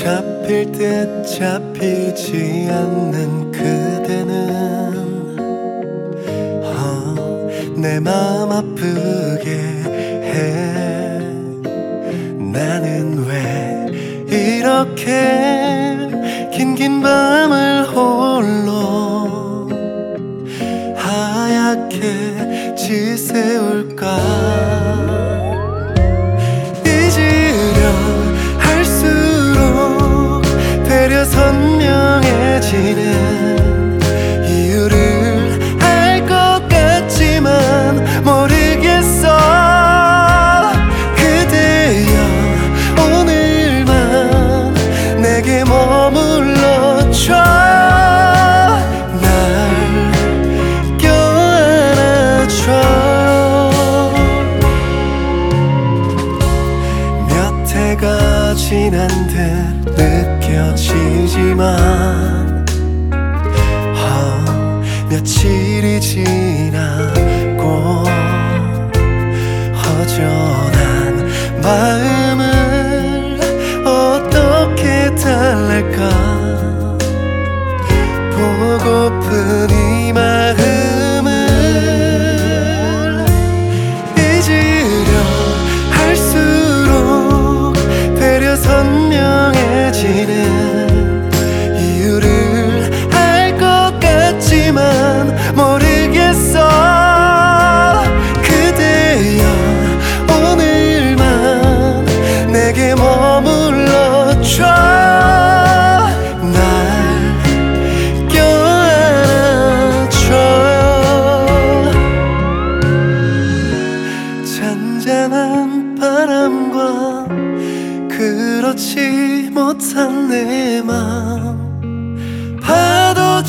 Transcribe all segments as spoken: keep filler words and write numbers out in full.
잡힐 듯 잡히지 않는 그대는 어, 내 맘 아프게 해. 나는 왜 이렇게 긴 긴 밤을 홀로 하얗게 지새울까. 잊으려 할수록 되려 선명해지는 이유를 알 것 같지만 모르겠어. 그대여 오늘만 내게 머물러줘. 날 껴안아줘. 몇 해가 지난 듯 느껴지지만 어, 며칠이 지나고 허전한 마음을 어떻게 달랠까. 보고픈 이 마음을 잊으려 할수록 되려 선명해지는 이유를 알 것 같지만 모르겠어. 그대여 오늘만 내게 머물러줘. 날 껴안아줘. 잔잔한 바람과 그렇지 못한 내 맘 파도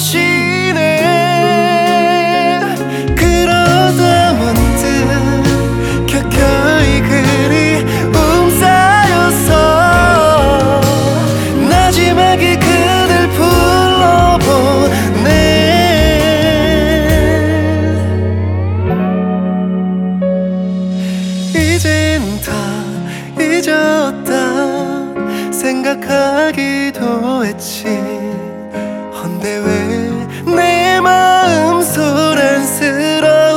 치네. 그러다 문득 켜켜이 그리움 쌓여서 마지막에 그댈 불러보네. 이젠 다 잊었다 생각하기도 했지. 헌데 왜 내 마음 소란스러워.